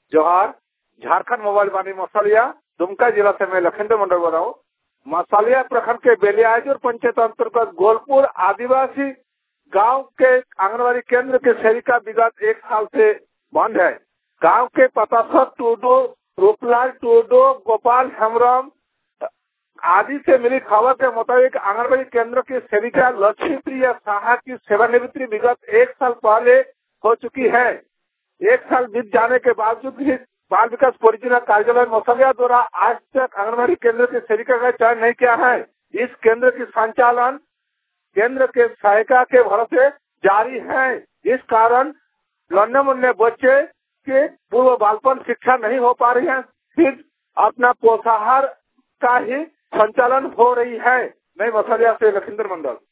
जोहार। झारखंड मोबाइल वाणी मसालिया दुमका जिला से मैं लखींद्र मंडल बोल रहा हूँ। मसालिया प्रखंड के बेलियाजुर पंचायत अंतर्गत गोलपुर आदिवासी गांव के आंगनबाड़ी केंद्र की सेविका विगत 1 साल से बंद है। गांव के पतासर टूडू, रूपलाल टूडू, गोपाल हेम्ब्रम आदि से मिली खबर के मुताबिक आंगनबाड़ी केंद्र की सेविका लक्ष्मी प्रिया साहा की सेवानिवृत्ति विगत 1 साल पहले हो चुकी है। 1 साल बीत जाने के बावजूद भी बाल विकास परियोजना कार्यालय मसालिया द्वारा आज तक आंगनबाड़ी केंद्र की सेविका का चयन नहीं किया है। इस केंद्र की संचालन केंद्र के सहायिका के भरोसे जारी है। इस कारण नन्हे मुन्ने बच्चे के पूर्व बालपन शिक्षा नहीं हो पा रही है, फिर अपना पोषाहार का ही संचालन हो रही है। मैं मसालिया से लखींद्र मंडल।